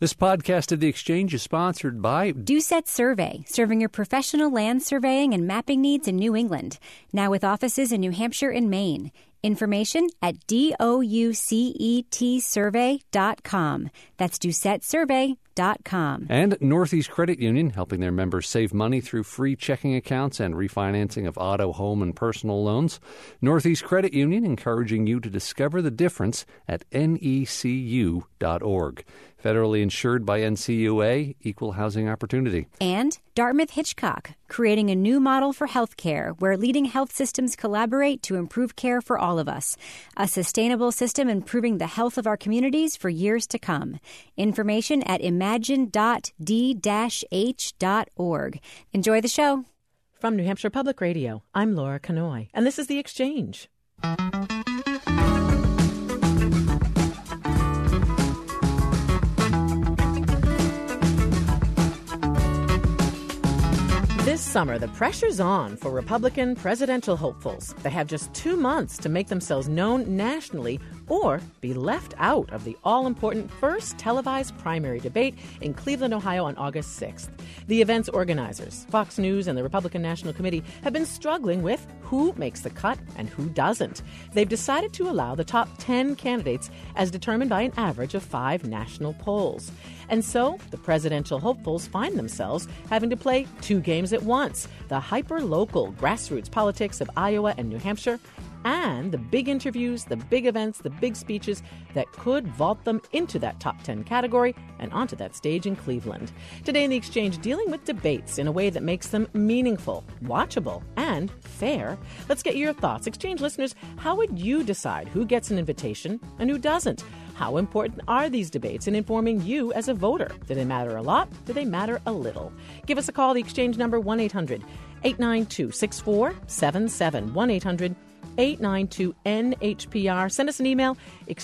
This podcast of The Exchange is sponsored by Doucette Survey, serving your professional land surveying and mapping needs in New England. Now with offices in New Hampshire and Maine. Information at doucetsurvey.com. That's doucettesurvey.com. And Northeast Credit Union, helping their members save money through free checking accounts and refinancing of auto, home, and personal loans. Northeast Credit Union encouraging you to discover the difference at necu.org. Federally insured by NCUA, Equal Housing Opportunity. And Dartmouth Hitchcock, creating a new model for healthcare where leading health systems collaborate to improve care for all of us. A sustainable system improving the health of our communities for years to come. Information at imagine.d-h.org. Enjoy the show. From New Hampshire Public Radio, I'm Laura Canoy, and this is The Exchange. This summer, the pressure's on for Republican presidential hopefuls. They have just 2 months to make themselves known nationally or be left out of the all-important first televised primary debate in Cleveland, Ohio on August 6th. The event's organizers, Fox News and the Republican National Committee, have been struggling with who makes the cut and who doesn't. They've decided to allow the top 10 candidates as determined by an average of 5 national polls. And so the presidential hopefuls find themselves having to play 2 games at once: the hyper-local grassroots politics of Iowa and New Hampshire, and the big interviews, the big events, the big speeches that could vault them into that top 10 category and onto that stage in Cleveland. Today in The Exchange, dealing with debates in a way that makes them meaningful, watchable, and fair. Let's get your thoughts. Exchange listeners, how would you decide who gets an invitation and who doesn't? How important are these debates in informing you as a voter? Do they matter a lot? Do they matter a little? Give us a call. The Exchange number 1-800-892-6477. 1-800-892-NHPR. Send us an email,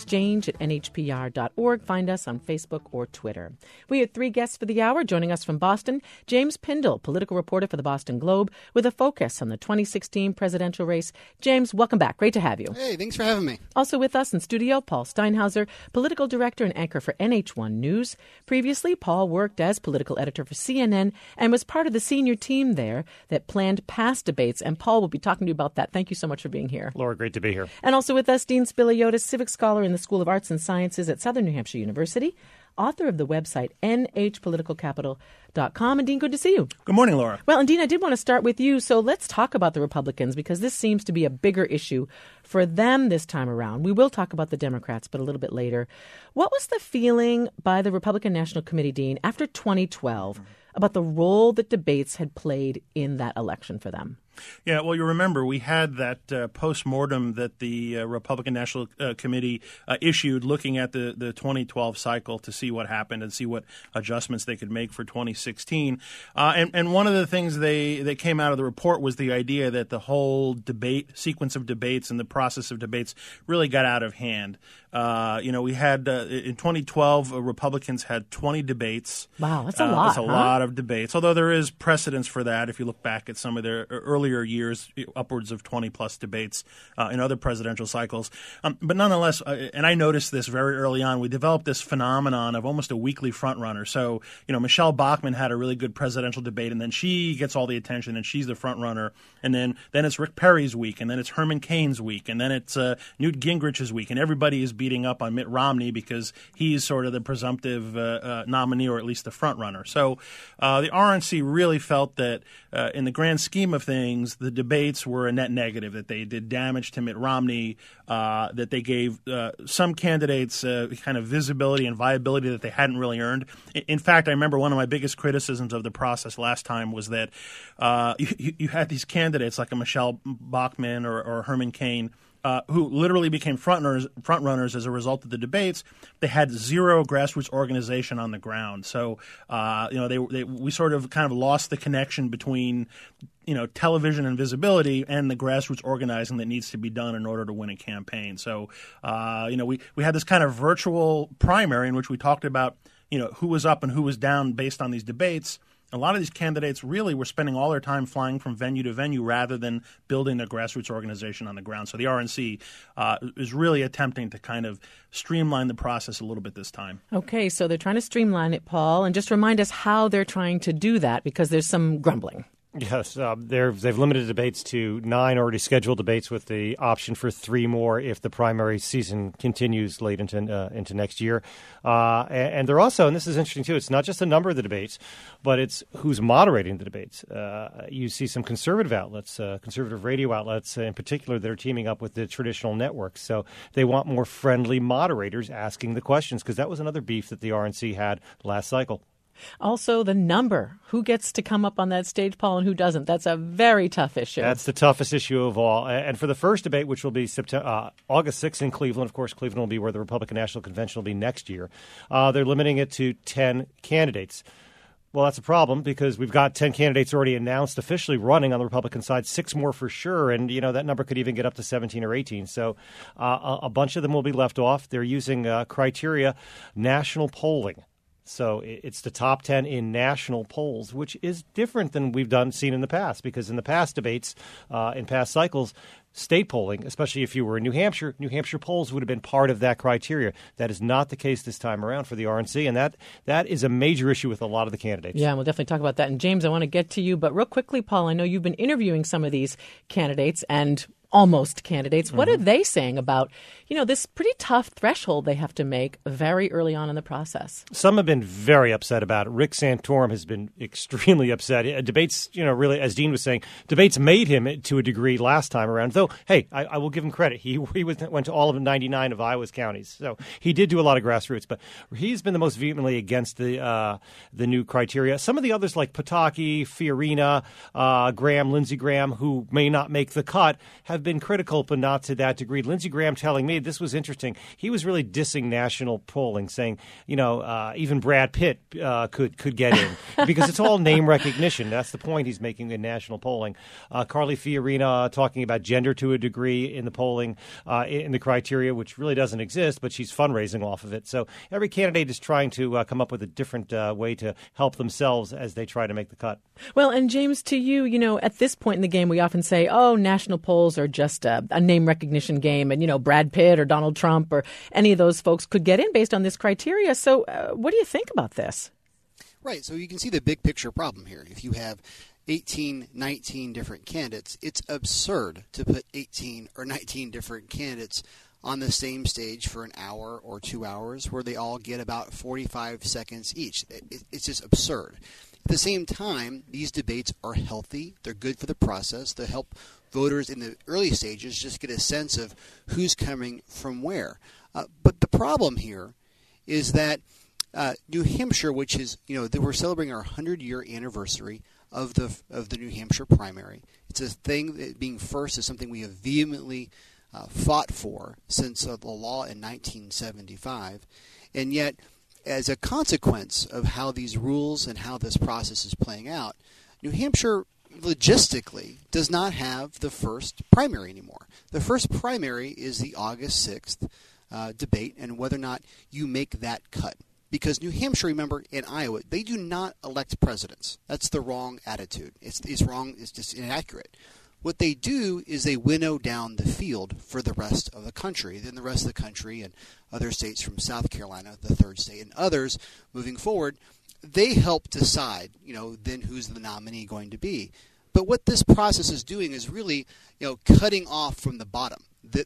exchange@nhpr.org. Find us on Facebook or Twitter. We have 3 guests for the hour. Joining us from Boston, James Pindell, political reporter for the Boston Globe, with a focus on the 2016 presidential race. James, welcome back. Great to have you. Hey, thanks for having me. Also with us in studio, Paul Steinhauser, political director and anchor for NH1 News. Previously, Paul worked as political editor for CNN and was part of the senior team there that planned past debates. And Paul will be talking to you about that. Thank you so much for being here. Laura, great to be here. And also with us, Dean Spiliotis, civic scholar in the School of Arts and Sciences at Southern New Hampshire University, author of the website nhpoliticalcapital.com. And Dean, good to see you. Good morning, Laura. Well, and Dean, I did want to start with you. So let's talk about the Republicans, because this seems to be a bigger issue for them this time around. We will talk about the Democrats, but a little bit later. What was the feeling by the Republican National Committee, Dean, after 2012 about the role that debates had played in that election for them? Yeah, well, you remember we had that post-mortem that the Republican National Committee issued looking at the 2012 cycle to see what happened and see what adjustments they could make for 2016. And one of the things that came out of the report was the idea that the whole debate sequence of debates and the process of debates really got out of hand. We had in 2012, Republicans had 20 debates. Wow, that's a lot. That's a lot of debates, although there is precedence for that if you look back at some of their earlier years, upwards of 20-plus debates in other presidential cycles. But nonetheless, and I noticed this very early on, we developed this phenomenon of almost a weekly frontrunner. So, Michelle Bachmann had a really good presidential debate, and then she gets all the attention, and she's the frontrunner. And then it's Rick Perry's week, and then it's Herman Cain's week, and then it's Newt Gingrich's week, and everybody is beating up on Mitt Romney because he's sort of the presumptive nominee, or at least the frontrunner. So the RNC really felt that in the grand scheme of things, the debates were a net negative, that they did damage to Mitt Romney, that they gave some candidates kind of visibility and viability that they hadn't really earned. In fact, I remember one of my biggest criticisms of the process last time was that you had these candidates like a Michelle Bachmann or Herman Cain, who literally became front runners as a result of the debates. They had zero grassroots organization on the ground. So, we sort of kind of lost the connection between television and visibility and the grassroots organizing that needs to be done in order to win a campaign. So, we had this kind of virtual primary in which we talked about, who was up and who was down based on these debates. a lot of these candidates really were spending all their time flying from venue to venue rather than building their grassroots organization on the ground. So the RNC is really attempting to kind of streamline the process a little bit this time. Okay, so they're trying to streamline it, Paul, and just remind us how they're trying to do that, because there's some grumbling. Yes, they've limited debates to 9 already scheduled debates, with the option for 3 more if the primary season continues late into next year. And they're also, and this is interesting too, it's not just the number of the debates, but it's who's moderating the debates. You see some conservative outlets, conservative radio outlets in particular, that are teaming up with the traditional networks. So they want more friendly moderators asking the questions, because that was another beef that the RNC had last cycle. Also, the number. Who gets to come up on that stage, Paul, and who doesn't? That's a very tough issue. That's the toughest issue of all. And for the first debate, which will be August 6th in Cleveland, of course, Cleveland will be where the Republican National Convention will be next year, they're limiting it to 10 candidates. Well, that's a problem, because we've got 10 candidates already announced officially running on the Republican side, 6 more for sure, and that number could even get up to 17 or 18. So a bunch of them will be left off. They're using criteria national polling. So it's the top 10 in national polls, which is different than we've seen in the past, because in the past debates, in past cycles, state polling, especially if you were in New Hampshire polls would have been part of that criteria. That is not the case this time around for the RNC, and that is a major issue with a lot of the candidates. Yeah, we'll definitely talk about that. And James, I want to get to you, but real quickly, Paul, I know you've been interviewing some of these candidates and almost candidates. What are they saying about, this pretty tough threshold they have to make very early on in the process? Some have been very upset about it. Rick Santorum has been extremely upset. Debates, really, as Dean was saying, debates made him to a degree last time around. Though, hey, I will give him credit. He went to all of 99 of Iowa's counties. So he did do a lot of grassroots. But he's been the most vehemently against the new criteria. Some of the others, like Pataki, Fiorina, Lindsey Graham, who may not make the cut, have been critical, but not to that degree. Lindsey Graham telling me, this was interesting, he was really dissing national polling, saying, even Brad Pitt could get in, because it's all name recognition. That's the point he's making in national polling. Carly Fiorina talking about gender to a degree in the polling, in the criteria, which really doesn't exist, but she's fundraising off of it. So every candidate is trying to come up with a different way to help themselves as they try to make the cut. Well, and James, to you, at this point in the game, we often say, national polls are just a name recognition game, and, Brad Pitt or Donald Trump or any of those folks could get in based on this criteria. So what do you think about this? Right. So you can see the big picture problem here. If you have 18, 19 different candidates, it's absurd to put 18 or 19 different candidates on the same stage for an hour or 2 hours where they all get about 45 seconds each. It's just absurd. At the same time, these debates are healthy. They're good for the process. They help voters in the early stages just get a sense of who's coming from where. But the problem here is that New Hampshire, which is, we're celebrating our 100-year anniversary of the New Hampshire primary. It's a thing that being first is something we have vehemently fought for since the law in 1975. And yet, as a consequence of how these rules and how this process is playing out, New Hampshire logistically does not have the first primary anymore. The first primary is the August 6th debate, and whether or not you make that cut. Because New Hampshire, remember, and Iowa, they do not elect presidents. That's the wrong attitude. It's wrong. It's just inaccurate. What they do is they winnow down the field for the rest of the country. Then the rest of the country and other states from South Carolina, the third state, and others moving forward, they help decide, then who's the nominee going to be. But what this process is doing is really, cutting off from the bottom. The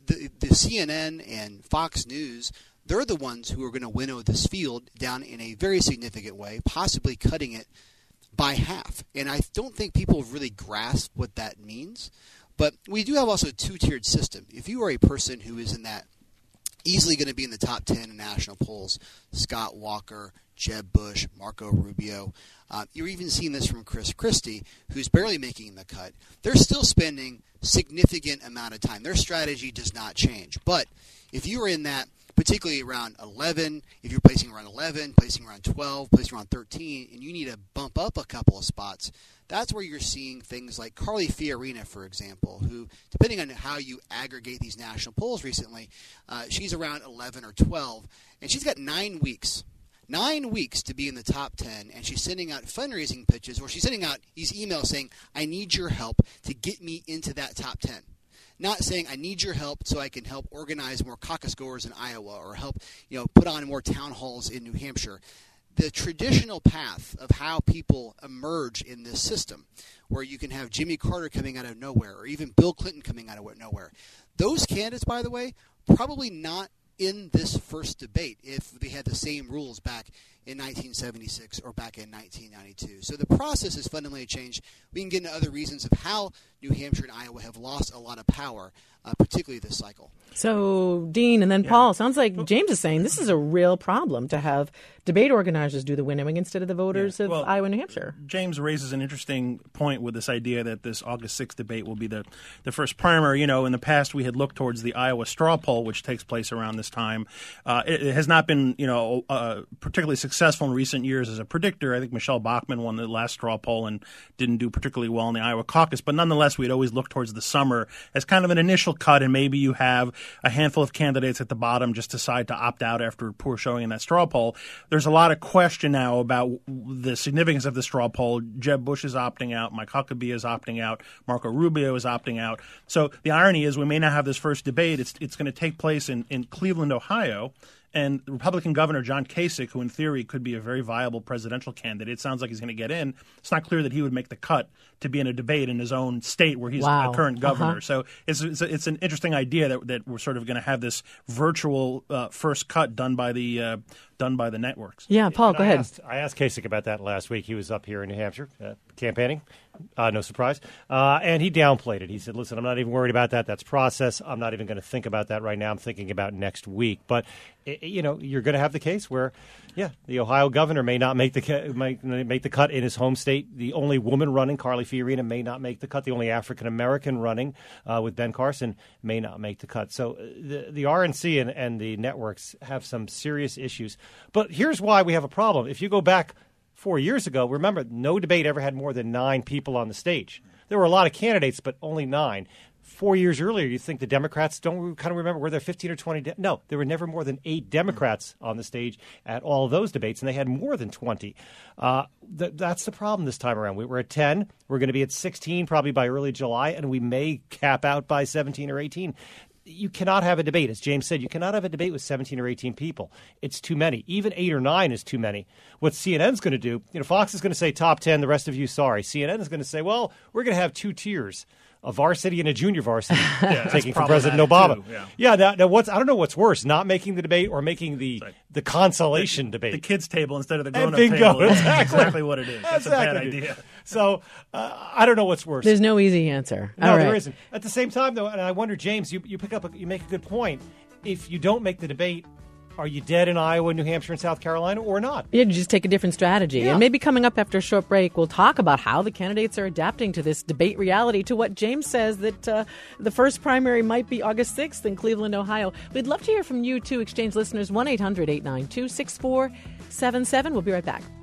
CNN and Fox News, they're the ones who are going to winnow this field down in a very significant way, possibly cutting it by half. And I don't think people have really grasped what that means. But we do have also a two-tiered system. If you are a person who is in that, easily going to be in the top 10 in national polls, Scott Walker, Jeb Bush, Marco Rubio. You're even seeing this from Chris Christie, who's barely making the cut. They're still spending significant amount of time. Their strategy does not change. But if you are in that, particularly around 11, if you're placing around 11, placing around 12, placing around 13, and you need to bump up a couple of spots, that's where you're seeing things like Carly Fiorina, for example, who, depending on how you aggregate these national polls recently, she's around 11 or 12, and she's got 9 weeks 9 weeks to be in the top 10, and she's sending out fundraising pitches, or she's sending out these emails saying, I need your help to get me into that top 10. Not saying I need your help so I can help organize more caucus goers in Iowa or help put on more town halls in New Hampshire. The traditional path of how people emerge in this system, where you can have Jimmy Carter coming out of nowhere or even Bill Clinton coming out of nowhere, those candidates, by the way, probably not in this first debate if they had the same rules back in 1976 or back in 1992. So the process has fundamentally changed. We can get into other reasons of how New Hampshire and Iowa have lost a lot of power, particularly this cycle. So, Dean and then Paul, sounds like James is saying this is a real problem to have debate organizers do the winnowing instead of the voters of Iowa and New Hampshire. James raises an interesting point with this idea that this August 6th debate will be the first primary. In the past we had looked towards the Iowa straw poll, which takes place around this time. It has not been, particularly successful in recent years as a predictor. I think Michelle Bachmann won the last straw poll and didn't do particularly well in the Iowa caucus. But nonetheless, we'd always look towards the summer as kind of an initial cut, and maybe you have a handful of candidates at the bottom just decide to opt out after a poor showing in that straw poll. There's a lot of question now about the significance of the straw poll. Jeb Bush is opting out. Mike Huckabee is opting out. Marco Rubio is opting out. So the irony is we may not have this first debate. It's going to take place in Cleveland, Ohio. And Republican Governor John Kasich, who in theory could be a very viable presidential candidate, it sounds like he's going to get in. It's not clear that he would make the cut to be in a debate in his own state where he's a current governor. So it's an interesting idea that we're sort of going to have this virtual first cut done by the networks. Yeah, Paul, go ahead. I asked Kasich about that last week. He was up here in New Hampshire campaigning. No surprise. And he downplayed it. He said, listen, I'm not even worried about that. That's process. I'm not even going to think about that right now. I'm thinking about next week. But, you're going to have the case where, the Ohio governor may not make the cut in his home state. The only woman running, Carly Fiorina, may not make the cut. The only African-American running with Ben Carson may not make the cut. So the RNC and the networks have some serious issues. But here's why we have a problem. If you go back 4 years ago, remember, no debate ever had more than 9 people on the stage. There were a lot of candidates, but only 9. 4 years earlier, you think the Democrats don't kind of remember, were there 15 or 20? No, there were never more than 8 Democrats on the stage at all of those debates, and they had more than 20. That's the problem this time around. We're at 10. We're going to be at 16 probably by early July, and we may cap out by 17 or 18. You cannot have a debate. As James said, you cannot have a debate with 17 or 18 people. It's too many. Even 8 or 9 is too many. What CNN's going to do, Fox is going to say top 10, the rest of you, sorry. CNN is going to say, well, we're going to have 2 tiers, a varsity and a junior varsity, taking from President Obama. Too, now I don't know what's worse, not making the debate or making the consolation debate. The kids' table instead of the grown-up table. That's exactly what it is. That's a bad idea. So I don't know what's worse. There's no easy answer. No, there isn't. At the same time, though, and I wonder, James, you make a good point. If you don't make the debate, are you dead in Iowa, New Hampshire, and South Carolina, or not? You just take a different strategy. Yeah. And maybe coming up after a short break, we'll talk about how the candidates are adapting to this debate reality, to what James says that the first primary might be August 6th in Cleveland, Ohio. We'd love to hear from you, too, Exchange listeners, 1-800-892-6477. We'll be right back.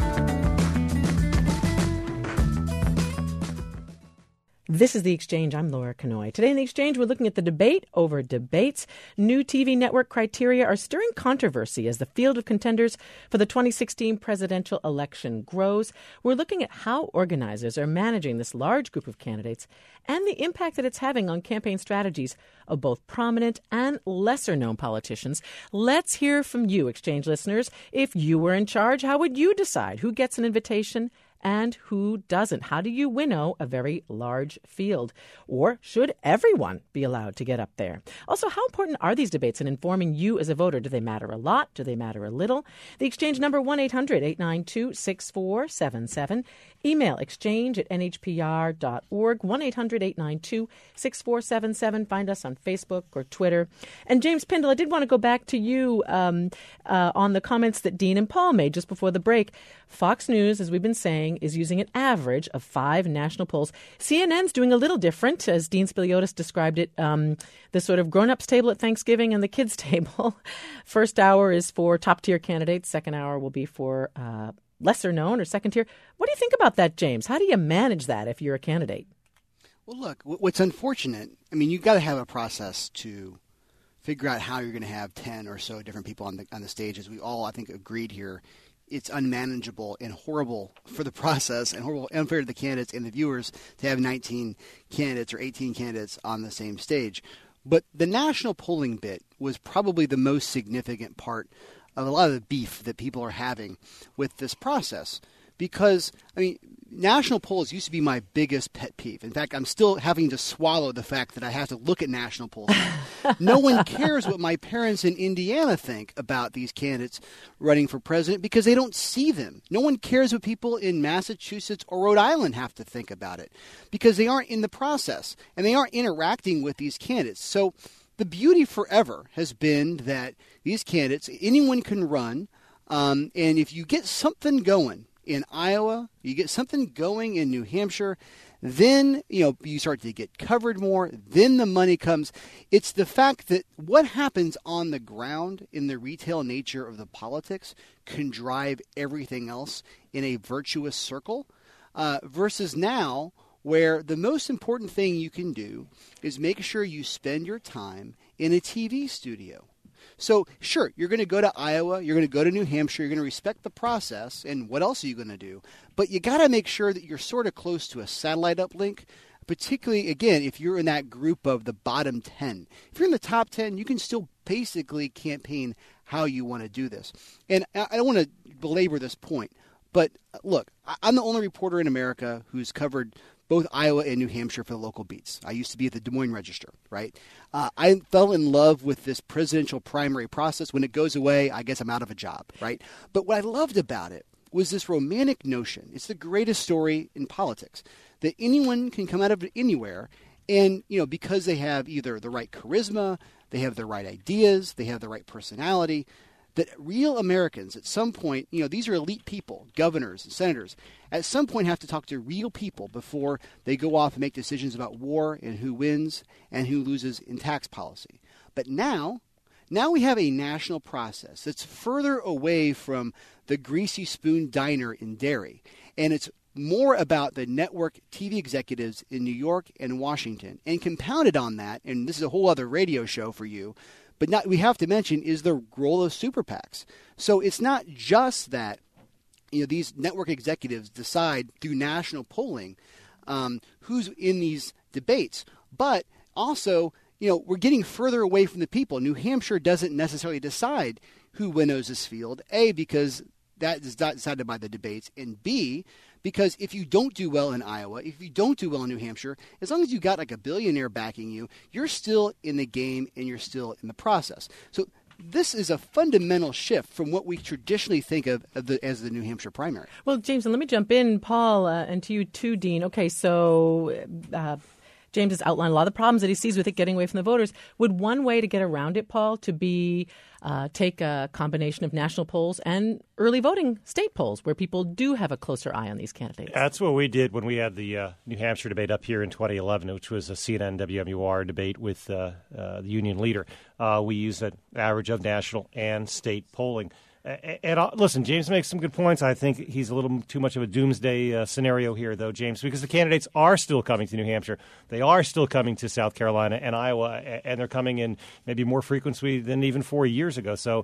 This is The Exchange. I'm Laura Kanoy. Today in The Exchange, we're looking at the debate over debates. New TV network criteria are stirring controversy as the field of contenders for the 2016 presidential election grows. We're looking at how organizers are managing this large group of candidates and the impact that it's having on campaign strategies of both prominent and lesser-known politicians. Let's hear from you, Exchange listeners. If you were in charge, how would you decide who gets an invitation and who doesn't? How do you winnow a very large field? Or should everyone be allowed to get up there? Also, how important are these debates in informing you as a voter? Do they matter a lot? Do they matter a little? The Exchange number, 1-800-892-6477. Email exchange@nhpr.org, 1-800-892-6477. Find us on Facebook or Twitter. And James Pindell, I did want to go back to you on the comments that Dean and Paul made just before the break. Fox News, as we've been saying, is using an average of 5 national polls. CNN's doing a little different, as Dean Spiliotis described it, the sort of grown-ups table at Thanksgiving and the kids table. First hour is for top-tier candidates. Second hour will be for lesser known or second tier. What do you think about that, James? How do you manage that if you're a candidate? Well, look, what's unfortunate, you've got to have a process to figure out how you're going to have 10 or so different people on the stage. As we all, I think, agreed here, it's unmanageable and horrible for the process and horrible, unfair to the candidates and the viewers to have 19 candidates or 18 candidates on the same stage. But the national polling bit was probably the most significant part of a lot of the beef that people are having with this process. Because, I mean, national polls used to be my biggest pet peeve. In fact, I'm still having to swallow the fact that I have to look at national polls. No one cares what my parents in Indiana think about these candidates running for president because they don't see them. No one cares what people in Massachusetts or Rhode Island have to think about it because they aren't in the process and they aren't interacting with these candidates. So the beauty forever has been that these candidates, anyone can run, and if you get something going in Iowa, you get something going in New Hampshire, then you start to get covered more, then the money comes. It's the fact that what happens on the ground in the retail nature of the politics can drive everything else in a virtuous circle versus now where the most important thing you can do is make sure you spend your time in a TV studio. So, sure, you're going to go to Iowa, you're going to go to New Hampshire, you're going to respect the process, and what else are you going to do? But you got to make sure that you're sort of close to a satellite uplink, particularly, again, if you're in that group of the bottom 10. If you're in the top 10, you can still basically campaign how you want to do this. And I don't want to belabor this point, but look, I'm the only reporter in America who's covered both Iowa and New Hampshire for the local beats. I used to be at the Des Moines Register, right? I fell in love with this presidential primary process. When it goes away, I guess I'm out of a job, right? But what I loved about it was this romantic notion. It's the greatest story in politics, that anyone can come out of it anywhere. And, because they have either the right charisma, they have the right ideas, they have the right personality, that real Americans at some point, these are elite people, governors and senators, at some point have to talk to real people before they go off and make decisions about war and who wins and who loses in tax policy. But now we have a national process that's further away from the greasy spoon diner in Derry. And it's more about the network TV executives in New York and Washington. And compounded on that, and this is a whole other radio show for you, but we have to mention is the role of super PACs. So it's not just that these network executives decide through national polling who's in these debates, but also we're getting further away from the people. New Hampshire doesn't necessarily decide who winnows this field, A, because that is not decided by the debates, and B, because if you don't do well in Iowa, if you don't do well in New Hampshire, as long as you got like a billionaire backing you, you're still in the game and you're still in the process. So this is a fundamental shift from what we traditionally think of as the New Hampshire primary. Well, James, and let me jump in, Paul, and to you too, Dean. Okay, so James has outlined a lot of the problems that he sees with it getting away from the voters. Would one way to get around it, Paul, to be take a combination of national polls and early voting state polls where people do have a closer eye on these candidates? That's what we did when we had the New Hampshire debate up here in 2011, which was a CNN WMUR debate with the union leader. We used an average of national and state polling. And listen, James makes some good points. I think he's a little too much of a doomsday scenario here, though, James, because the candidates are still coming to New Hampshire. They are still coming to South Carolina and Iowa, and they're coming in maybe more frequency than even 4 years ago. So,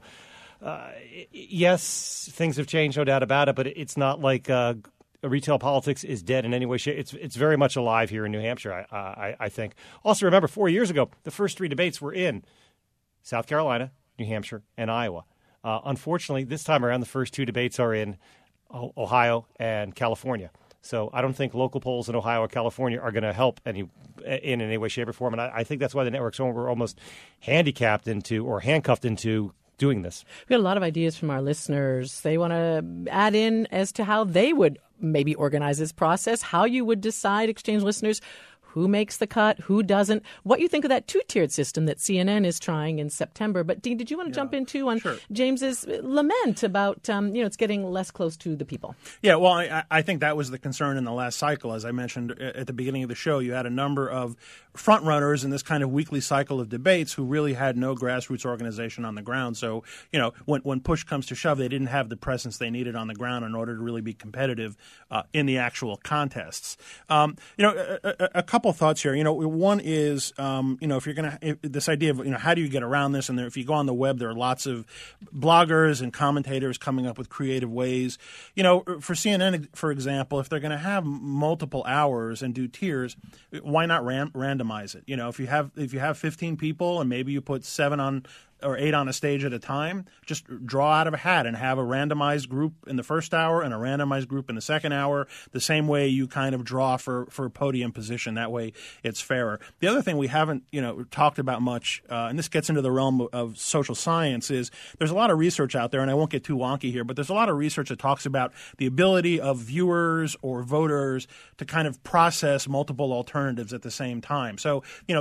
yes, things have changed, no doubt about it, but it's not like retail politics is dead in any way, shape. It's very much alive here in New Hampshire, I think. Also, remember, 4 years ago, the first three debates were in South Carolina, New Hampshire, and Iowa. Unfortunately, this time around, the first two debates are in Ohio and California. So I don't think local polls in Ohio or California are going to help in any way, shape, or form. And I think that's why the networks were almost handicapped into or handcuffed into doing this. We got a lot of ideas from our listeners. They want to add in as to how they would maybe organize this process, how you would decide, Exchange listeners, who makes the cut, who doesn't, what you think of that two-tiered system that CNN is trying in September. But, Dean, did you want to jump in, too, on James's lament about, it's getting less close to the people? Yeah, well, I think that was the concern in the last cycle. As I mentioned at the beginning of the show, you had a number of front-runners in this kind of weekly cycle of debates who really had no grassroots organization on the ground. So, when push comes to shove, they didn't have the presence they needed on the ground in order to really be competitive in the actual contests. A couple couple thoughts here. One is, if you're going to this idea of how do you get around this, and if you go on the web, there are lots of bloggers and commentators coming up with creative ways. For CNN, for example, if they're going to have multiple hours and do tiers, why not randomize it? If you have 15 people and maybe you put 7 on or 8 on a stage at a time, just draw out of a hat and have a randomized group in the first hour and a randomized group in the second hour, the same way you kind of draw for podium position. That way it's fairer. The other thing we haven't talked about much, and this gets into the realm of social science, is there's a lot of research out there, and I won't get too wonky here, but there's a lot of research that talks about the ability of viewers or voters to kind of process multiple alternatives at the same time. So,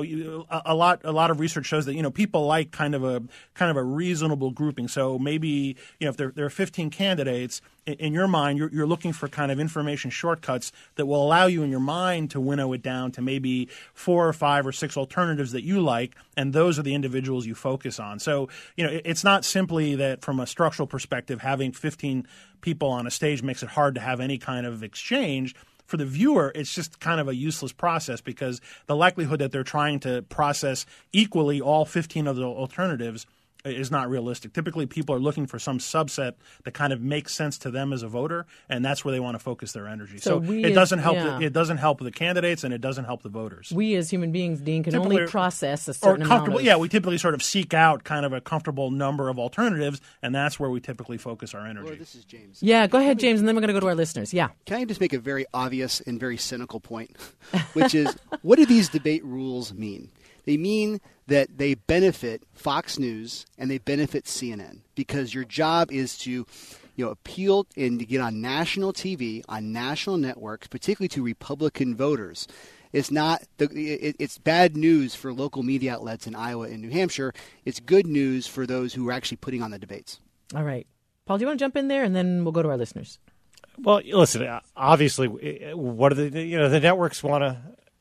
a lot of research shows that, people like kind of a reasonable grouping. So maybe, if there are 15 candidates, in your mind, you're looking for kind of information shortcuts that will allow you in your mind to winnow it down to maybe 4 or 5 or 6 alternatives that you like, and those are the individuals you focus on. So, it's not simply that from a structural perspective, having 15 people on a stage makes it hard to have any kind of exchange. For the viewer, it's just kind of a useless process because the likelihood that they're trying to process equally all 15 of the alternatives is not realistic. Typically, people are looking for some subset that kind of makes sense to them as a voter, and that's where they want to focus their energy. So it doesn't help. It doesn't help the candidates, and it doesn't help the voters. We as human beings, Dean, can only process a certain amount of... Yeah, we typically sort of seek out kind of a comfortable number of alternatives, and that's where we typically focus our energy. Laura, this is James. Yeah, go ahead, James, and then we're going to go to our listeners. Yeah. Can I just make a very obvious and very cynical point, which is, what do these debate rules mean? They mean that they benefit Fox News and they benefit CNN because your job is to appeal and to get on national TV, on national networks, particularly to Republican voters. It's not it's bad news for local media outlets in Iowa and New Hampshire. It's good news for those who are actually putting on the debates. All right. Paul, do you want to jump in there, and then we'll go to our listeners? Well, listen, obviously, what are the networks want to...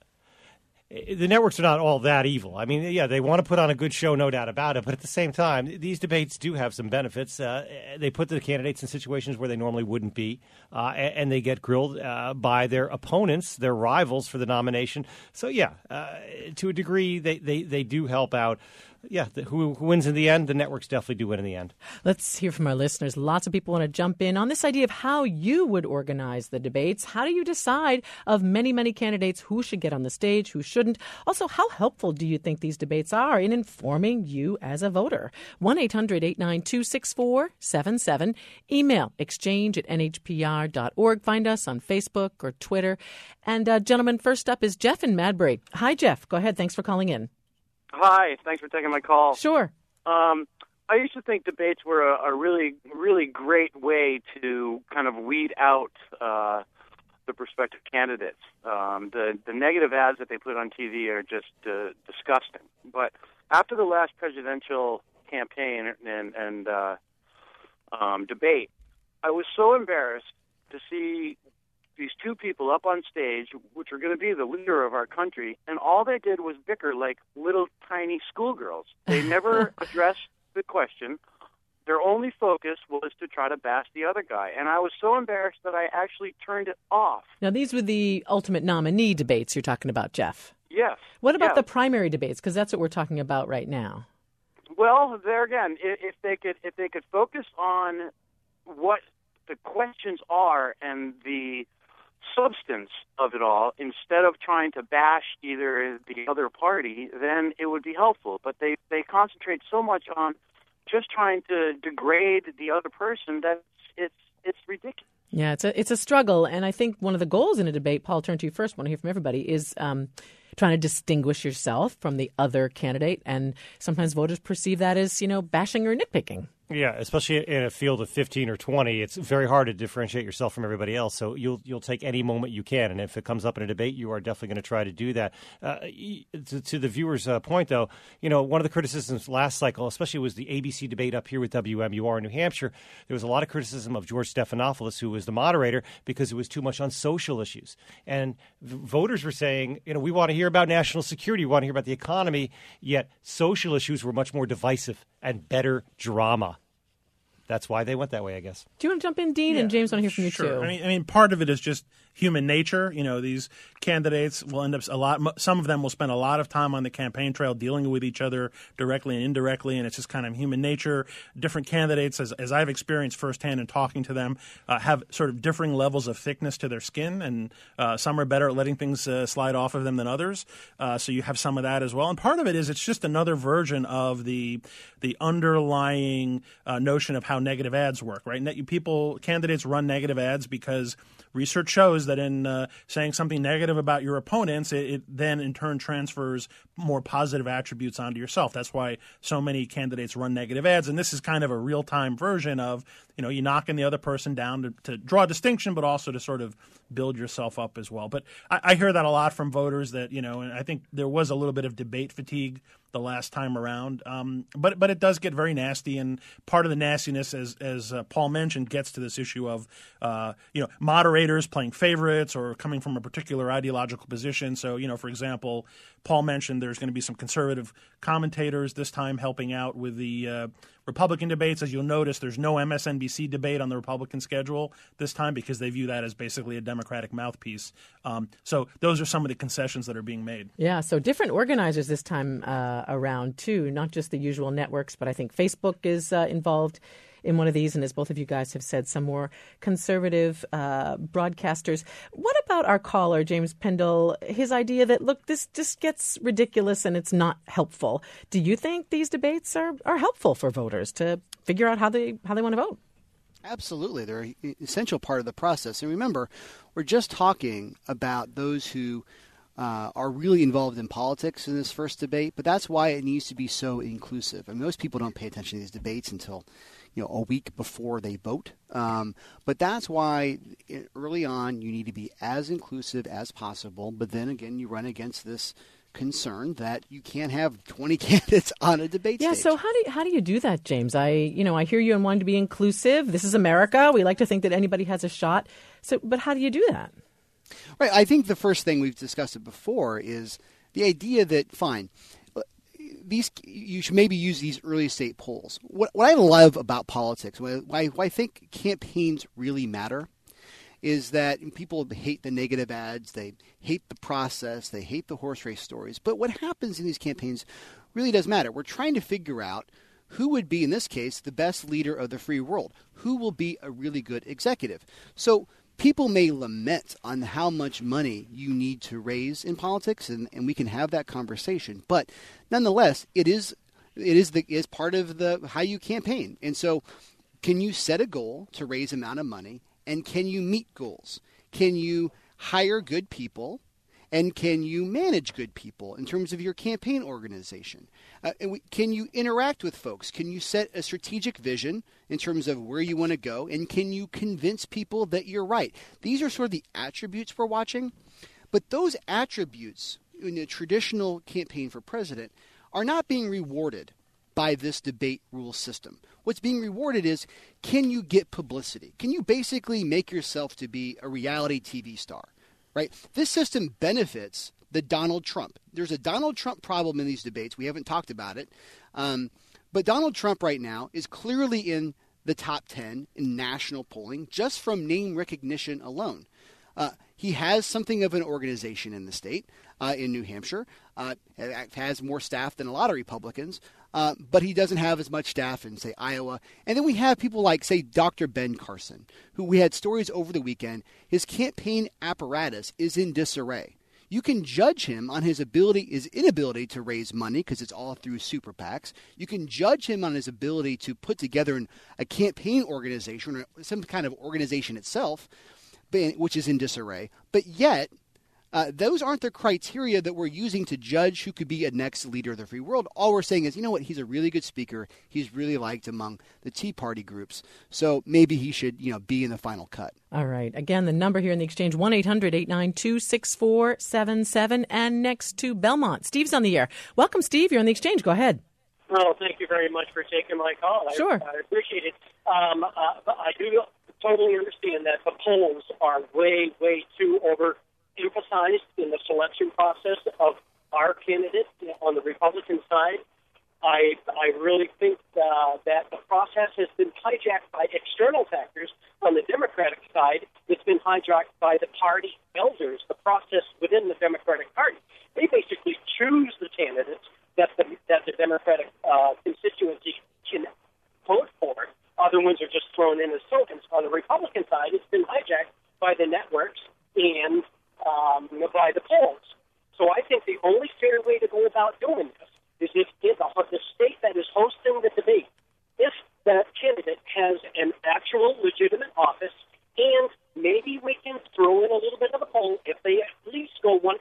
The networks are not all that evil. I mean, yeah, they want to put on a good show, no doubt about it. But at the same time, these debates do have some benefits. They put the candidates in situations where they normally wouldn't be, and they get grilled by their opponents, their rivals for the nomination. So, yeah, to a degree, they do help out. Yeah, who wins in the end? The networks definitely do win in the end. Let's hear from our listeners. Lots of people want to jump in on this idea of how you would organize the debates. How do you decide of many, many candidates who should get on the stage, who shouldn't? Also, how helpful do you think these debates are in informing you as a voter? 1-800-892-6477. Email exchange@nhpr.org. Find us on Facebook or Twitter. And, gentlemen, first up is Jeff in Madbury. Hi, Jeff. Go ahead. Thanks for calling in. Hi, thanks for taking my call. Sure. I used to think debates were a really, really great way to kind of weed out the prospective candidates. The negative ads that they put on TV are just disgusting. But after the last presidential campaign and debate, I was so embarrassed to see these two people up on stage, which are going to be the leader of our country, and all they did was bicker like little tiny schoolgirls. They never addressed the question. Their only focus was to try to bash the other guy. And I was so embarrassed that I actually turned it off. Now, these were the ultimate nominee debates you're talking about, Jeff. Yes. What about the primary debates? Because that's what we're talking about right now. Well, there again, if they could focus on what the questions are and the substance of it all, instead of trying to bash either the other party, then it would be helpful. But they concentrate so much on just trying to degrade the other person that it's ridiculous. Yeah, it's a struggle, and I think one of the goals in a debate, Paul, I'll turn to you first, want to hear from everybody, is trying to distinguish yourself from the other candidate, and sometimes voters perceive that as, bashing or nitpicking. Yeah, especially in a field of 15 or 20, it's very hard to differentiate yourself from everybody else. So you'll take any moment you can, and if it comes up in a debate, you are definitely going to try to do that. To the viewer's point, though, one of the criticisms last cycle, especially was the ABC debate up here with WMUR in New Hampshire. There was a lot of criticism of George Stephanopoulos, who was the moderator, because it was too much on social issues. And voters were saying, we want to hear about national security, we want to hear about the economy, yet social issues were much more divisive and better drama. that's why they went that way, I guess. Do you want to jump in, Dean? And James, want to hear from you, sure. too. I mean, part of it is just human nature. These candidates will end up some of them will spend a lot of time on the campaign trail dealing with each other directly and indirectly, and it's just kind of human nature. Different candidates, as I've experienced firsthand in talking to them, have sort of differing levels of thickness to their skin, and some are better at letting things slide off of them than others. So you have some of that as well. And part of it is it's just another version of the underlying notion of how negative ads work, right? Candidates run negative ads because research shows that in saying something negative about your opponents, it then in turn transfers more positive attributes onto yourself. That's why so many candidates run negative ads. And this is kind of a real-time version of, you knocking the other person down to draw a distinction, but also to sort of build yourself up as well. But I hear that a lot from voters that, and I think there was a little bit of debate fatigue the last time around. But it does get very nasty, and part of the nastiness, as Paul mentioned, gets to this issue of moderators playing favorites or coming from a particular ideological position. So, for example, Paul mentioned there's going to be some conservative commentators this time helping out with the Republican debates. As you'll notice, there's no MSNBC debate on the Republican schedule this time because they view that as basically a Democratic mouthpiece. So those are some of the concessions that are being made. Yeah, so different organizers this time around, too, not just the usual networks, but I think Facebook is involved in one of these, and as both of you guys have said, some more conservative broadcasters. What about our caller, James Pendle, his idea that, look, this just gets ridiculous and it's not helpful? Do you think these debates are helpful for voters to figure out how they want to vote? Absolutely. They're an essential part of the process. And remember, we're just talking about those who are really involved in politics in this first debate, but that's why it needs to be so inclusive. I mean, most people don't pay attention to these debates until a week before they vote. But that's why early on you need to be as inclusive as possible. But then again, you run against this concern that you can't have 20 candidates on a debate stage. Yeah, so how do you do that, James? I hear you and wanting to be inclusive. This is America. We like to think that anybody has a shot. But how do you do that? Right. I think the first thing, we've discussed it before, is the idea that, fine, you should maybe use these early state polls. What I love about politics, why I think campaigns really matter, is that people hate the negative ads, they hate the process, they hate the horse race stories. But what happens in these campaigns really does matter. We're trying to figure out who would be, in this case, the best leader of the free world, who will be a really good executive. So people may lament on how much money you need to raise in politics, and we can have that conversation. But nonetheless, it is part of how you campaign. And so can you set a goal to raise amount of money, and can you meet goals? Can you hire good people, and can you manage good people in terms of your campaign organization? Can you interact with folks? Can you set a strategic vision in terms of where you want to go? And can you convince people that you're right? These are sort of the attributes we're watching. But those attributes in a traditional campaign for president are not being rewarded by this debate rule system. What's being rewarded is, can you get publicity? Can you basically make yourself to be a reality TV star? Right? This system benefits the Donald Trump. There's a Donald Trump problem in these debates. We haven't talked about it. But Donald Trump right now is clearly in the top 10 in national polling just from name recognition alone. He has something of an organization in the state, in New Hampshire. Has more staff than a lot of Republicans, but he doesn't have as much staff in, say, Iowa. And then we have people like, say, Dr. Ben Carson, who we had stories over the weekend. His campaign apparatus is in disarray. You can judge him on his inability to raise money because it's all through super PACs. You can judge him on his ability to put together a campaign organization or some kind of organization itself, which is in disarray. But yet, those aren't the criteria that we're using to judge who could be a next leader of the free world. All we're saying is, he's a really good speaker. He's really liked among the Tea Party groups. So maybe he should, be in the final cut. All right. Again, the number here in the exchange, 1-800-892-6477. And next to Belmont, Steve's on the air. Welcome, Steve. You're on the exchange. Go ahead. Oh, thank you very much for taking my call. Sure. I appreciate it. I do totally understand that the polls are way, way too overemphasized in the selection process of our candidate on the Republican side. I really think that the process has been hijacked by external factors. On the Democratic side, it's been hijacked by the party elders, the process within the Democratic Party. They basically choose the candidates that the Democratic constituency can vote for. Other ones are just thrown in as tokens. On the Republican side, it's been hijacked by the networks and by the polls. So I think the only fair way to go about doing this is if the state that is hosting the debate, if that candidate has an actual legitimate office, and maybe we can throw in a little bit of a poll, if they at least go 1%,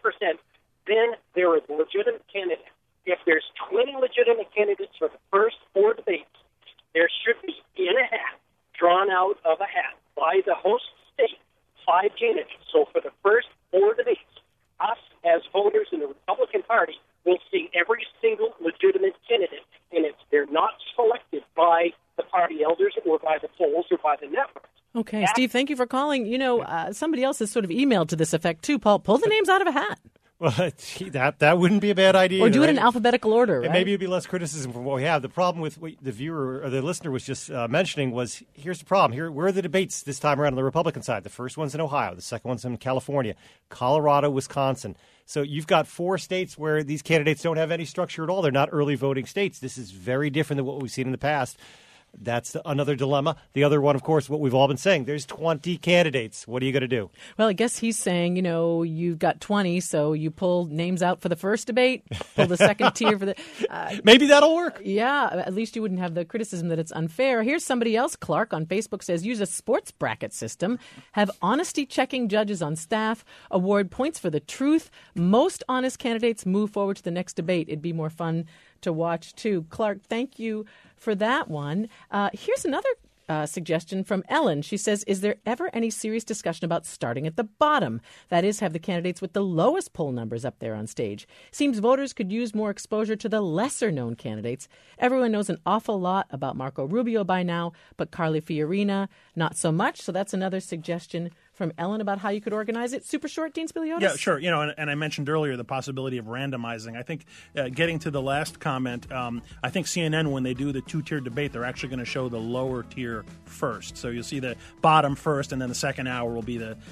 then they're a legitimate candidate. If there's 20 legitimate candidates for the first 4 debates, there should be in a hat, drawn out of a hat by the host state, 5 candidates. So for the first 4 debates, us as voters in the Republican Party will see every single legitimate candidate, and they're not selected by the party elders or by the polls or by the networks. Okay, Steve, thank you for calling. Somebody else has sort of emailed to this effect, too. Paul, pull the names out of a hat. Well, that wouldn't be a bad idea. Or do it in alphabetical order, right? And maybe it'd be less criticism from what we have. The problem with what the viewer or the listener was just mentioning was, here's the problem. Where are the debates this time around on the Republican side? The first one's in Ohio. The second one's in California, Colorado, Wisconsin. So you've got 4 states where these candidates don't have any structure at all. They're not early voting states. This is very different than what we've seen in the past. That's another dilemma. The other one, of course, what we've all been saying, there's 20 candidates. What are you going to do? Well, I guess he's saying, you've got 20, so you pull names out for the first debate, pull the second tier for the... Maybe that'll work. Yeah, at least you wouldn't have the criticism that it's unfair. Here's somebody else, Clark, on Facebook says, use a sports bracket system, have honesty-checking judges on staff, award points for the truth. Most honest candidates move forward to the next debate. It'd be more fun to watch, too. Clark, thank you for that one. Here's another suggestion from Ellen. She says, is there ever any serious discussion about starting at the bottom? That is, have the candidates with the lowest poll numbers up there on stage. Seems voters could use more exposure to the lesser-known candidates. Everyone knows an awful lot about Marco Rubio by now, but Carly Fiorina, not so much. So that's another suggestion from Ellen about how you could organize it. Super short, Dean Spiliotis? Yeah, sure. And I mentioned earlier the possibility of randomizing. I think getting to the last comment, I think CNN, when they do the 2-tier debate, they're actually going to show the lower tier first. So you'll see the bottom first, and then the second hour will be the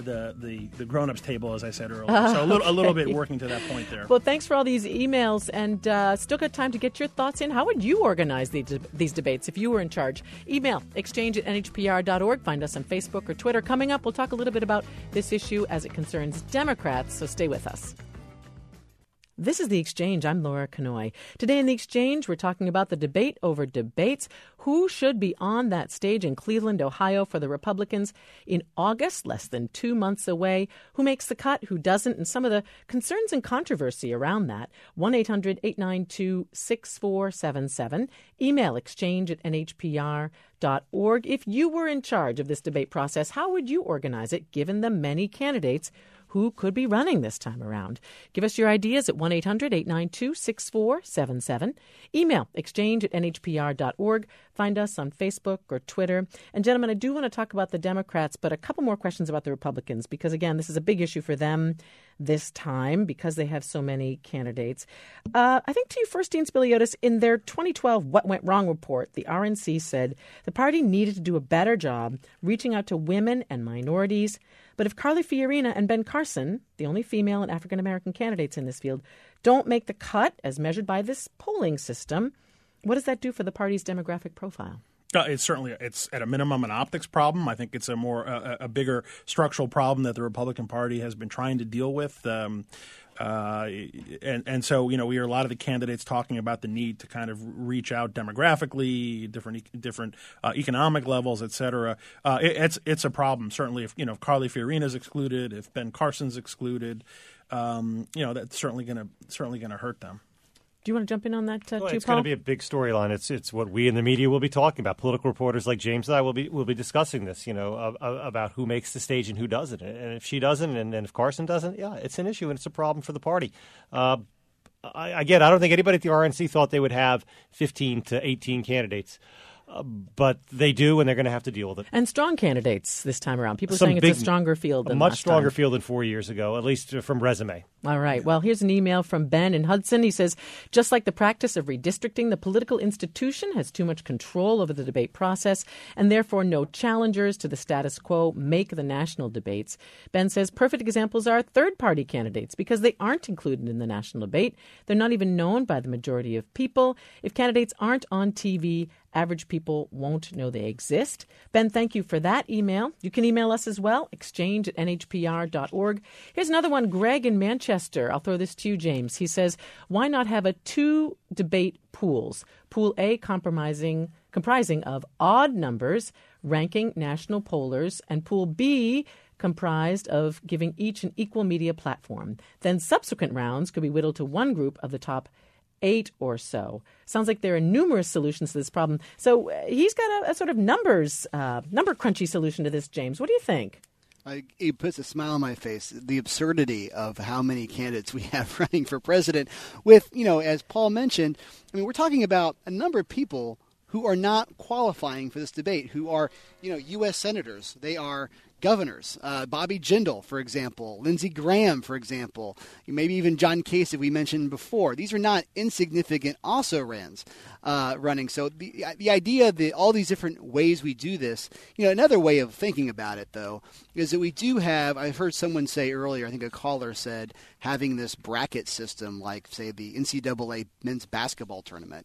grown-ups table, as I said earlier. So a little bit working to that point there. Well, thanks for all these emails, and still got time to get your thoughts in. How would you organize these debates if you were in charge? Email exchange@nhpr.org. Find us on Facebook or Twitter. Coming up, we'll talk a little bit about this issue as it concerns Democrats, so stay with us. This is The Exchange. I'm Laura Kanoy. Today in The Exchange, we're talking about the debate over debates. Who should be on that stage in Cleveland, Ohio for the Republicans in August, less than 2 months away? Who makes the cut, who doesn't, and some of the concerns and controversy around that. 1-800-892-6477. Email exchange@nhpr.org. If you were in charge of this debate process, how would you organize it, given the many candidates who could be running this time around? Give us your ideas at 1-800-892-6477. Email exchange@nhpr.org. Find us on Facebook or Twitter. And gentlemen, I do want to talk about the Democrats, but a couple more questions about the Republicans, because again, this is a big issue for them this time because they have so many candidates. I think to you first, Dean Spiliotis, in their 2012 What Went Wrong report, the RNC said the party needed to do a better job reaching out to women and minorities. But if Carly Fiorina and Ben Carson, the only female and African-American candidates in this field, don't make the cut as measured by this polling system, what does that do for the party's demographic profile? It's at a minimum an optics problem. I think it's a bigger structural problem that the Republican Party has been trying to deal with. And so, we hear a lot of the candidates talking about the need to kind of reach out demographically, different economic levels, et cetera. It's a problem. Certainly, if Carly Fiorina is excluded, if Ben Carson's excluded, that's certainly going to hurt them. Do you want to jump in on that, too, it's Paul? going to be a big storyline. It's what we in the media will be talking about. Political reporters like James and I will be discussing this, about who makes the stage and who doesn't. And if she doesn't and if Carson doesn't, yeah, it's an issue and it's a problem for the party. I don't think anybody at the RNC thought they would have 15 to 18 candidates. But they do, and they're going to have to deal with it. And strong candidates this time around. People are saying it's a stronger field than much last stronger time. field than 4 years ago, at least from resume. All right. Well, here's an email from Ben in Hudson. He says, just like the practice of redistricting, the political institution has too much control over the debate process, and therefore no challengers to the status quo make the national debates. Ben says perfect examples are third-party candidates because they aren't included in the national debate. They're not even known by the majority of people. If candidates aren't on TV, average people won't know they exist. Ben, thank you for that email. You can email us as well, exchange@nhpr.org. Here's another one, Greg in Manchester. I'll throw this to you, James. He says, why not have two debate pools? Pool A comprising of odd numbers, ranking national pollers, and Pool B comprised of giving each an equal media platform. Then subsequent rounds could be whittled to one group of the top 8 or so. Sounds like there are numerous solutions to this problem. So he's got a sort of number crunchy solution to this, James. What do you think? It puts a smile on my face, the absurdity of how many candidates we have running for president with, as Paul mentioned, we're talking about a number of people who are not qualifying for this debate, who are, U.S. senators. They are governors, Bobby Jindal, for example, Lindsey Graham, for example, maybe even John Kasich, we mentioned before. These are not insignificant also-rans running. So the idea that all these different ways we do this, another way of thinking about it, though, is that we do have, I've heard someone say earlier, I think a caller said, having this bracket system like, say, the NCAA men's basketball tournament.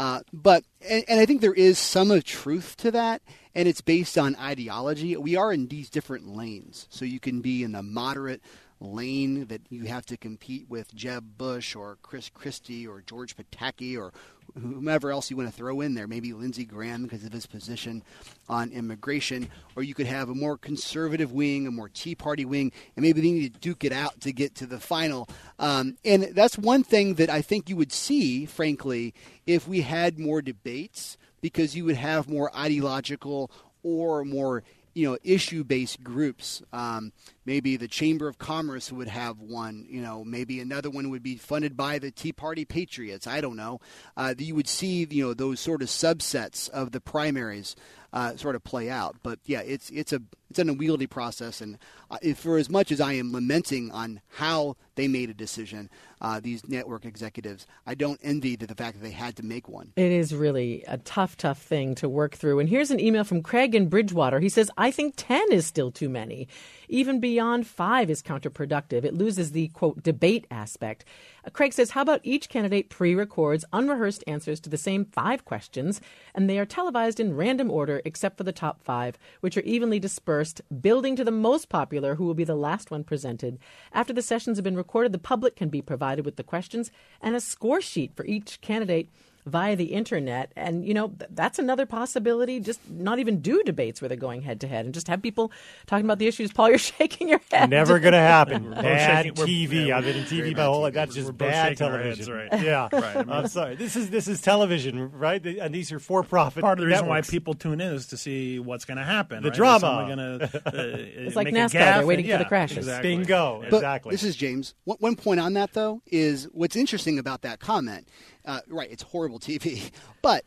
But I think there is some truth to that. And it's based on ideology. We are in these different lanes. So you can be in the moderate lane that you have to compete with Jeb Bush or Chris Christie or George Pataki or whomever else you want to throw in there, maybe Lindsey Graham because of his position on immigration, or you could have a more conservative wing, a more Tea Party wing, and maybe they need to duke it out to get to the final. And that's one thing that I think you would see, frankly, if we had more debates, because you would have more ideological or more issue-based groups. Maybe the Chamber of Commerce would have one. Maybe another one would be funded by the Tea Party Patriots. I don't know. You would see those sort of subsets of the primaries sort of play out. But yeah, it's an unwieldy process, and for as much as I am lamenting on how they made a decision, these network executives, I don't envy the fact that they had to make one. It is really a tough thing to work through. And here's an email from Craig in Bridgewater. He says, I think 10 is still too many. Even beyond 5 is counterproductive. It loses the, quote, debate aspect. Craig says, how about each candidate pre-records unrehearsed answers to the same 5 questions, and they are televised in random order except for the top 5, which are evenly dispersed, building to the most popular, who will be the last one presented. After the sessions have been recorded, the public can be provided with the questions and a score sheet for each candidate via the internet. And, that's another possibility. Just not even do debates where they're going head to head and just have people talking about the issues. Paul, you're shaking your head. Never going to happen. Bad shaking, TV. I've been in TV my whole life. That's just bad television. Right. Yeah. Right. I'm sorry. This is television, right? And these are for-profit Part of the reason networks. why people tune in is to see what's going to happen. The right? drama. It's like NASCAR. They're waiting for the crashes. Exactly. Bingo. But Exactly. This is James. One point on that, though, is what's interesting about that comment. Right, it's horrible TV, but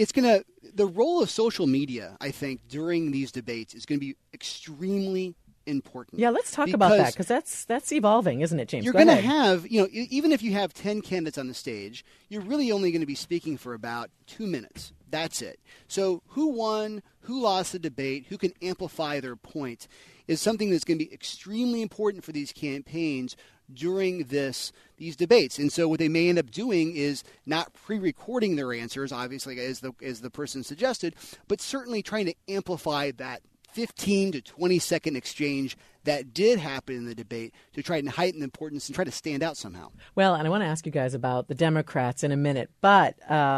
the role of social media, I think, during these debates is going to be extremely important. Yeah, let's talk about that, because that's evolving, isn't it, James? You're going to have, even if you have 10 candidates on the stage, you're really only going to be speaking for about 2 minutes. That's it. So who won, who lost the debate, who can amplify their point is something that's going to be extremely important for these campaigns during these debates. And so what they may end up doing is not pre-recording their answers, obviously, as the person suggested, but certainly trying to amplify that 15 to 20-second exchange that did happen in the debate to try and heighten the importance and try to stand out somehow. Well, and I want to ask you guys about the Democrats in a minute, but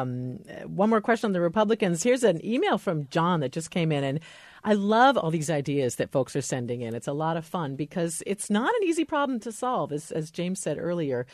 one more question on the Republicans. Here's an email from John that just came in, and I love all these ideas that folks are sending in. It's a lot of fun because it's not an easy problem to solve, as James said earlier.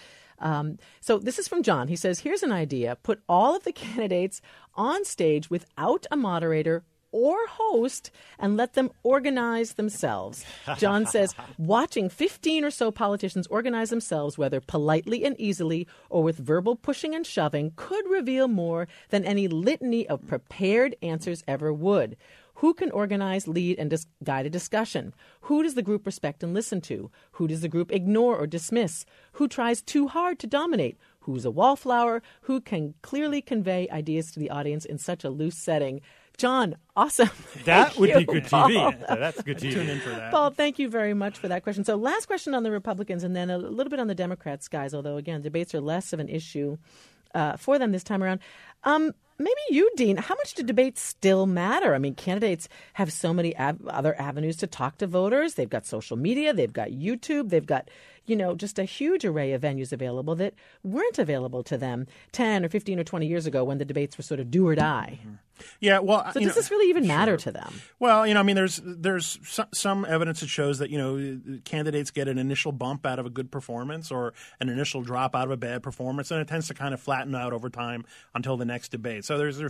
So this is from John. He says, here's an idea. Put all of the candidates on stage without a moderator or host and let them organize themselves. John says, watching 15 or so politicians organize themselves, whether politely and easily or with verbal pushing and shoving, could reveal more than any litany of prepared answers ever would. Who can organize, lead, and guide a discussion? Who does the group respect and listen to? Who does the group ignore or dismiss? Who tries too hard to dominate? Who's a wallflower? Who can clearly convey ideas to the audience in such a loose setting? John, awesome. That would be good Paul. TV. That's good TV. Tune in for that. Paul, thank you very much for that question. So last question on the Republicans and then a little bit on the Democrats, guys, although, again, debates are less of an issue for them this time around. Maybe you, Dean, how much do debates still matter? I mean, candidates have so many other avenues to talk to voters. They've got social media. They've got YouTube. They've got, just a huge array of venues available that weren't available to them 10 or 15 or 20 years ago when the debates were sort of do or die. Mm-hmm. Yeah, well, so does this really even matter to them? Well, there's some evidence that shows that candidates get an initial bump out of a good performance or an initial drop out of a bad performance, and it tends to kind of flatten out over time until the next debate. So there's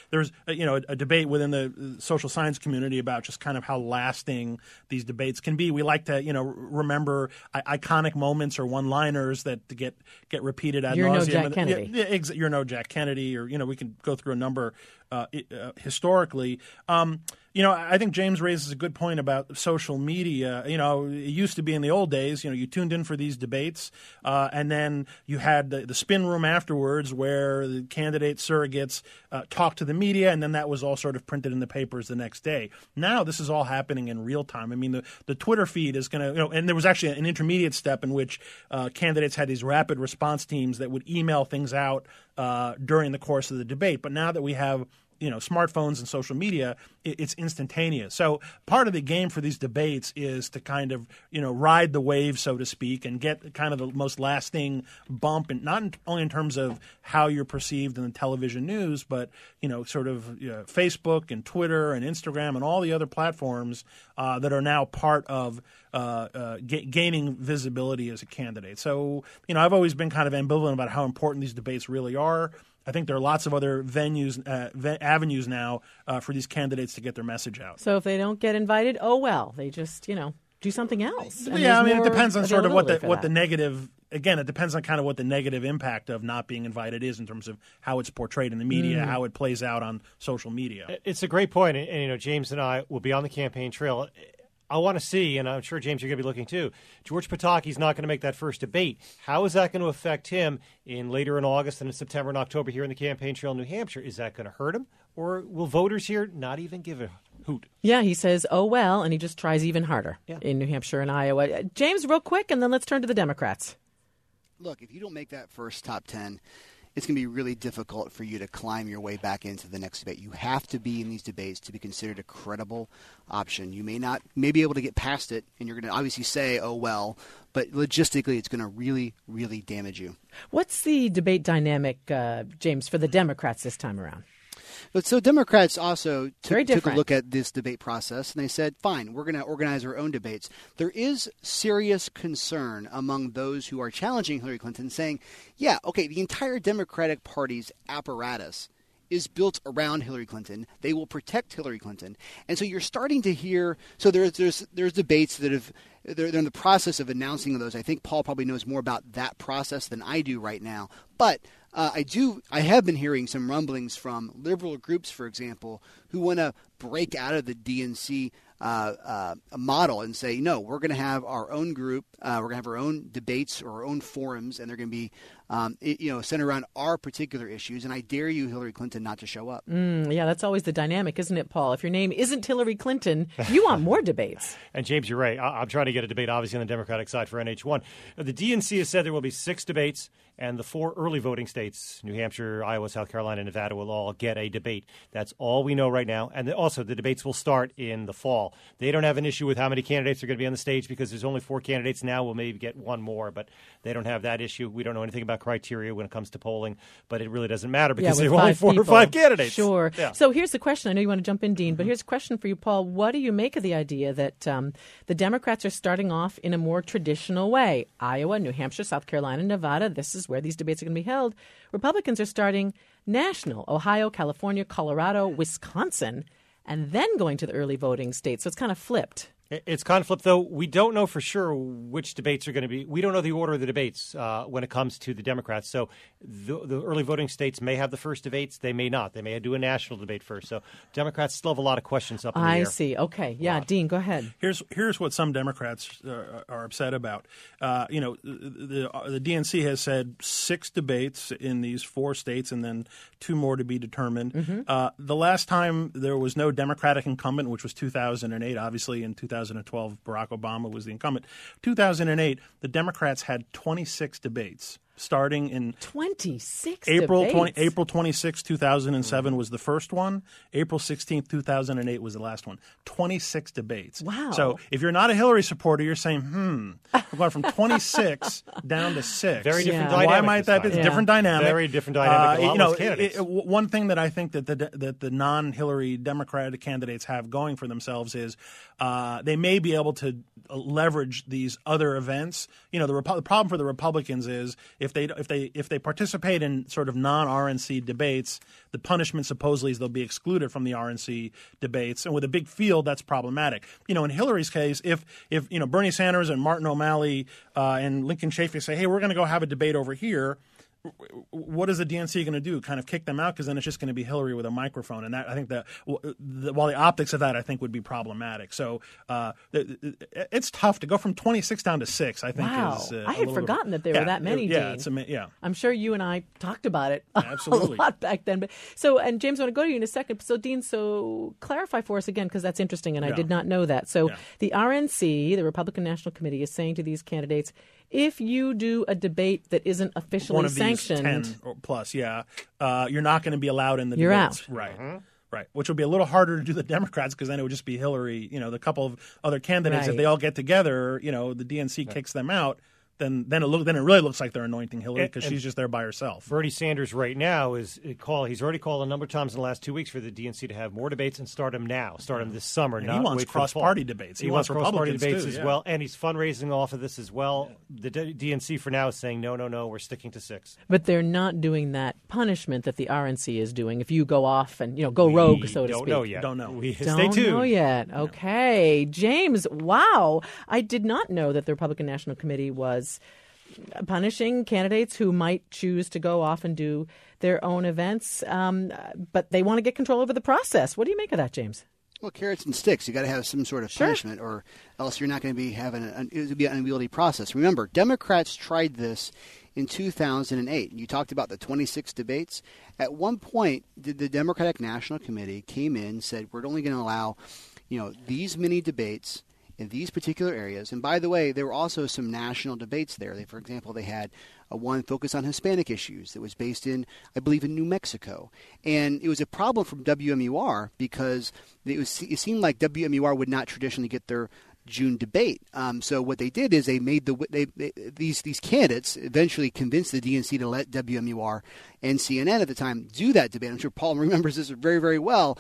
a debate within the social science community about just kind of how lasting these debates can be. We like to remember iconic moments or one-liners that get repeated ad nauseum. You're no Jack Kennedy. You're no Jack Kennedy, or we can go through a number. Historically, I think James raises a good point about social media. It used to be in the old days, you tuned in for these debates, and then you had the spin room afterwards where the candidate surrogates talked to the media, and then that was all sort of printed in the papers the next day. Now this is all happening in real time. I mean, the Twitter feed is going to, and there was actually an intermediate step in which candidates had these rapid response teams that would email things out during the course of the debate. But now that we have smartphones and social media, it's instantaneous. So part of the game for these debates is to kind of, ride the wave, so to speak, and get kind of the most lasting bump, and not only in terms of how you're perceived in the television news, but, Facebook and Twitter and Instagram and all the other platforms that are now part of gaining visibility as a candidate. So, I've always been kind of ambivalent about how important these debates really are. I think there are lots of other avenues now for these candidates to get their message out. So if they don't get invited, oh well, they just do something else. Yeah, I mean, it depends on sort of what the negative. Again, it depends on kind of what the negative impact of not being invited is in terms of how it's portrayed in the media, how it plays out on social media. It's a great point, and James and I will be on the campaign trail. I want to see, and I'm sure, James, you're going to be looking too, George Pataki's not going to make that first debate. How is that going to affect him later in August and in September and October here in the campaign trail in New Hampshire? Is that going to hurt him? Or will voters here not even give a hoot? Yeah, he says, oh, well, and he just tries even harder in New Hampshire and Iowa. James, real quick, and then let's turn to the Democrats. Look, if you don't make that first top 10, it's going to be really difficult for you to climb your way back into the next debate. You have to be in these debates to be considered a credible option. You may be able to get past it, and you're going to obviously say, oh, well, but logistically it's going to really, really damage you. What's the debate dynamic, James, for the Democrats this time around? But so Democrats also took a look at this debate process, and they said, fine, we're going to organize our own debates. There is serious concern among those who are challenging Hillary Clinton, saying, yeah, okay, the entire Democratic Party's apparatus is built around Hillary Clinton. They will protect Hillary Clinton. And so you're starting to hear – so there's debates that they're in the process of announcing those. I think Paul probably knows more about that process than I do right now. But I have been hearing some rumblings from liberal groups, for example, who want to break out of the DNC model and say, no, we're going to have our own group. We're going to have our own debates or our own forums, and they're going to be centered around our particular issues. And I dare you, Hillary Clinton, not to show up. Yeah, that's always the dynamic, isn't it, Paul? If your name isn't Hillary Clinton, you want more debates. And James, you're right. I'm trying to get a debate, obviously, on the Democratic side for NH1. The DNC has said there will be 6 debates, and the 4 early voting states, New Hampshire, Iowa, South Carolina, and Nevada, will all get a debate. That's all we know right now. And also, the debates will start in the fall. They don't have an issue with how many candidates are going to be on the stage because there's only 4 candidates now. We'll maybe get 1 more, but they don't have that issue. We don't know anything about criteria when it comes to polling, but it really doesn't matter because there are only 4 or 5 candidates. Sure. Yeah. So here's the question. I know you want to jump in, Dean, but here's a question for you, Paul. What do you make of the idea that the Democrats are starting off in a more traditional way? Iowa, New Hampshire, South Carolina, Nevada, this is where these debates are going to be held. Republicans are starting national, Ohio, California, Colorado, Wisconsin, and then going to the early voting states. So it's kind of flipped. It's kind of flipped, though. We don't know for sure which debates are going to be. We don't know the order of the debates when it comes to the Democrats. So the early voting states may have the first debates. They may not. They may do a national debate first. So Democrats still have a lot of questions up in the air. I see. Okay. Yeah, Dean, go ahead. Here's what some Democrats are upset about. The DNC has said 6 debates in these 4 states and then 2 more to be determined. Mm-hmm. The last time there was no Democratic incumbent, which was 2008, obviously in 2012, Barack Obama was the incumbent. 2008, the Democrats had 26 debates. Starting in 26 April 26, 2007 was the first one. April 16, 2008 was the last one. 26 debates. Wow. So if you're not a Hillary supporter, you're saying, we're going from 26 down to 6. Very different dynamic. Why might that be? Yeah. Different dynamic. Very different dynamic. Candidates. One thing that I think that the non-Hillary Democratic candidates have going for themselves is they may be able to leverage these other events. The problem for the Republicans is if they participate in sort of non-RNC debates, the punishment supposedly is they'll be excluded from the RNC debates, and with a big field, that's problematic. In Hillary's case, if Bernie Sanders and Martin O'Malley and Lincoln Chafee say, "Hey, we're going to go have a debate over here," what is the DNC going to do? Kind of kick them out, because then it's just going to be Hillary with a microphone, and that I think that while the optics of that I think would be problematic. So it's tough to go from 26 down to 6. I think. Wow, I had forgotten that there were that many. Yeah, I'm sure you and I talked about it absolutely a lot back then. But and James, I want to go to you in a second. So Dean, clarify for us again, because that's interesting, and I did not know that. So the RNC, the Republican National Committee, is saying to these candidates, if you do a debate that isn't officially sanctioned, 10 or plus, you're not going to be allowed in the you're debates. Out. Right. Mm-hmm. Right, which would be a little harder to do the Democrats, because then it would just be Hillary, the couple of other candidates. Right. If they all get together, the DNC kicks them out. Then it really looks like they're anointing Hillary, because she's just there by herself. Bernie Sanders right now he's already called a number of times in the last 2 weeks for the DNC to have more debates and start them now, start them this summer. And he wants cross-party debates. He wants cross-party debates as well, and he's fundraising off of this as well. The DNC for now is saying no, we're sticking to 6. But they're not doing that punishment that the RNC is doing. If you go off and go rogue, so to speak. Don't know yet. Don't know. Stay tuned. Know yet. Okay, James. Wow, I did not know that the Republican National Committee was punishing candidates who might choose to go off and do their own events, but they want to get control over the process. What do you make of that, James? Well, carrots and sticks. You got to have some sort of punishment, or else you're not going to be having it would be an unwieldy process. Remember, Democrats tried this in 2008. You talked about the 26 debates. At one point, the Democratic National Committee came in and said, we're only going to allow, these many debates in these particular areas. And by the way, there were also some national debates there. For example, they had one focused on Hispanic issues that was based in, I believe, in New Mexico. And it was a problem from WMUR, because it seemed like WMUR would not traditionally get their June debate. So what they did is they made these candidates eventually convinced the DNC to let WMUR and CNN at the time do that debate. I'm sure Paul remembers this very, very well.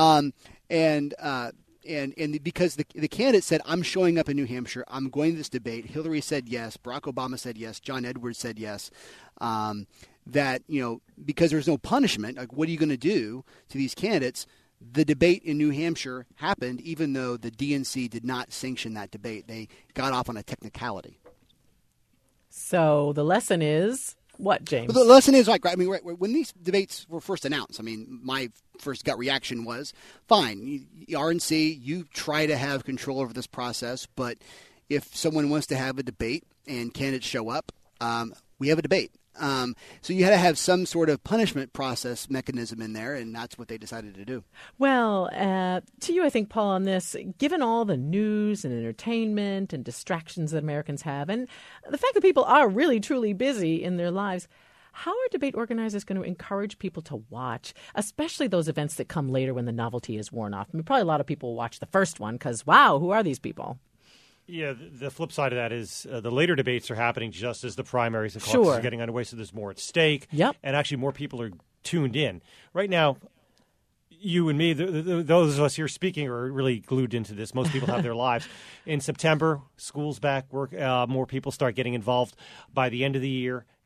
And because the candidate said, I'm showing up in New Hampshire, I'm going to this debate. Hillary said yes. Barack Obama said yes. John Edwards said yes. That, because there's no punishment, like what are you going to do to these candidates? The debate in New Hampshire happened, even though the DNC did not sanction that debate. They got off on a technicality. So the lesson is what, James? Well, the lesson is, when these debates were first announced, my first gut reaction was, fine, RNC, you try to have control over this process, but if someone wants to have a debate and candidates show up, we have a debate. So you had to have some sort of punishment process mechanism in there, and that's what they decided to do. Well, to you, I think, Paul, on this, given all the news and entertainment and distractions that Americans have, and the fact that people are really, truly busy in their lives, how are debate organizers going to encourage people to watch, especially those events that come later when the novelty is worn off? Probably a lot of people will watch the first one because, wow, who are these people? Yeah, the flip side of that is the later debates are happening just as the primaries and caucuses are getting underway, so there's more at stake. Yep. And actually more people are tuned in. Right now, you and me, those of us here speaking are really glued into this. Most people have their lives. In September, school's back, work, more people start getting involved. By the end of the year,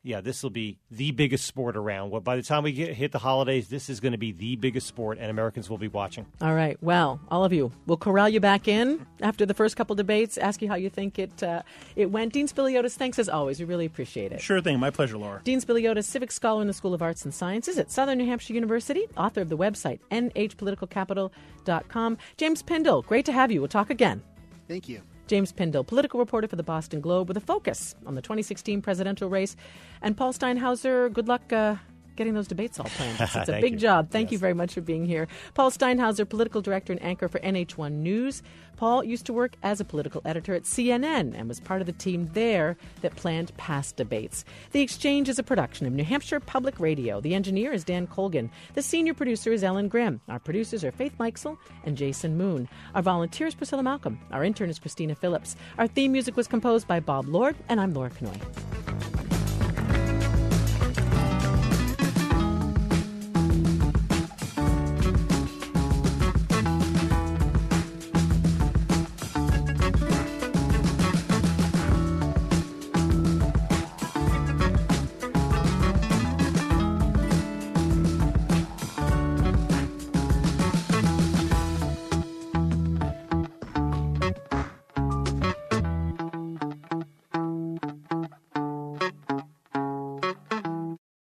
yeah, this will be the biggest sport around. Well, by the time we hit the holidays, this is going to be the biggest sport, and Americans will be watching. All right. Well, all of you, we'll corral you back in after the first couple debates, ask you how you think it went. Dean Spiliotis, thanks as always. We really appreciate it. Sure thing. My pleasure, Laura. Dean Spiliotis, civic scholar in the School of Arts and Sciences at Southern New Hampshire University, author of the website nhpoliticalcapital.com. James Pindell, great to have you. We'll talk again. Thank you. James Pindell, political reporter for the Boston Globe with a focus on the 2016 presidential race. And Paul Steinhauser, good luck getting those debates all planned. It's a big job. Thank you very much for being here. Paul Steinhauser, political director and anchor for NH1 News. Paul used to work as a political editor at CNN and was part of the team there that planned past debates. The Exchange is a production of New Hampshire Public Radio. The engineer is Dan Colgan. The senior producer is Ellen Grimm. Our producers are Faith Meixel and Jason Moon. Our volunteer is Priscilla Malcolm. Our intern is Christina Phillips. Our theme music was composed by Bob Lord, and I'm Laura Kanoy.